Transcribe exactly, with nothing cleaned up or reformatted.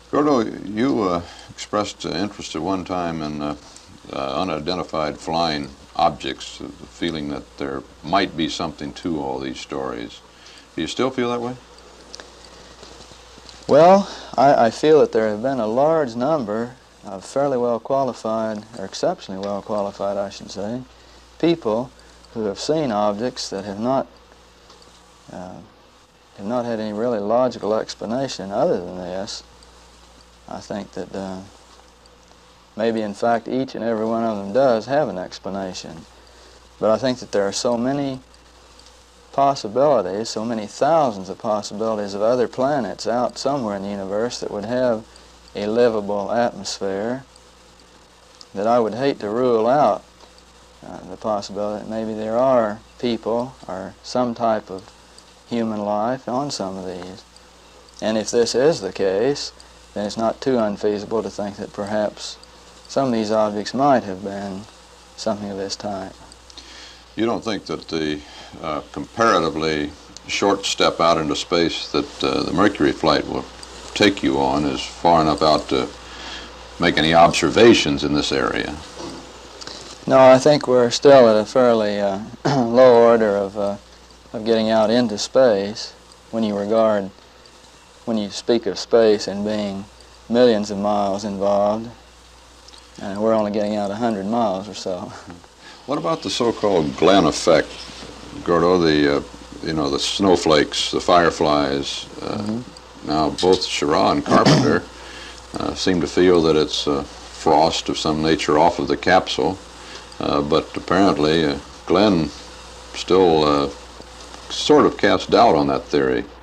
Gordo, you uh, expressed uh, interest at one time in uh, uh, unidentified flying objects, uh, the feeling that there might be something to all these stories. Do you still feel that way? Well, I, I feel that there have been a large number of fairly well qualified, or exceptionally well qualified, I should say, people who have seen objects that have not uh, have not had any really logical explanation other than this. I think that uh, maybe in fact each and every one of them does have an explanation. But I think that there are so many possibilities, so many thousands of possibilities of other planets out somewhere in the universe that would have a livable atmosphere that I would hate to rule out uh, the possibility that maybe there are people or some type of human life on some of these. And if this is the case, then it's not too unfeasible to think that perhaps some of these objects might have been something of this type. You don't think that the uh, comparatively short step out into space that uh, the Mercury flight will take you on is far enough out to make any observations in this area? No, I think we're still at a fairly uh, low order of, uh, of getting out into space when you regard, when you speak of space and being millions of miles involved. Uh, we're only getting out a hundred miles or so. What about the so-called Glenn effect, Gordo? The uh, you know the snowflakes, the fireflies. Uh, mm-hmm. Now both Schirra and Carpenter uh, seem to feel that it's uh, frost of some nature off of the capsule, uh, but apparently uh, Glenn still uh, sort of casts doubt on that theory.